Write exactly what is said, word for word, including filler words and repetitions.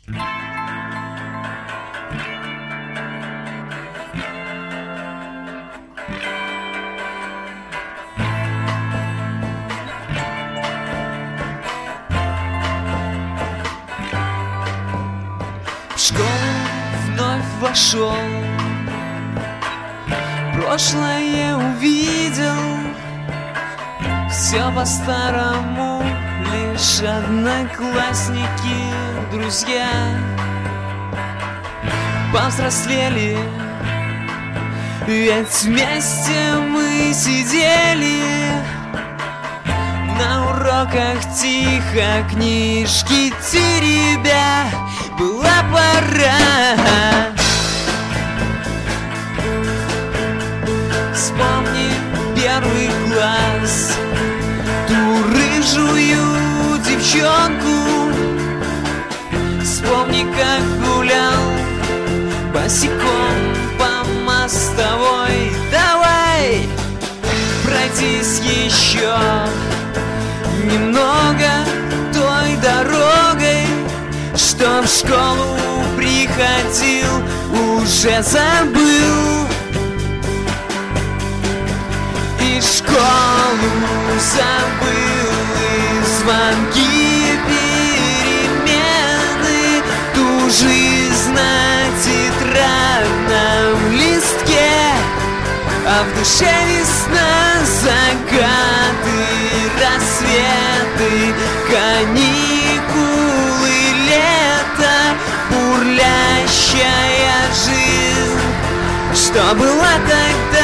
В школу вновь вошел, прошлое увидел, все по-старому, лишь одноклассники, друзья повзрослели, ведь вместе мы сидели на уроках тихо, книжки теребя. Была пора. Вспомни первый класс, ту рыжую девчонку. Вспомни, как гулял босиком по мостовой. Давай пройдись еще немного той дорогой, что в школу приходил, уже забыл. И школу забыл, и звонки, перемены, ту жизнь на тетрадном листке. А в душе весна, закаты, рассветы, каникулы, лето, бурлящая жизнь, что была тогда.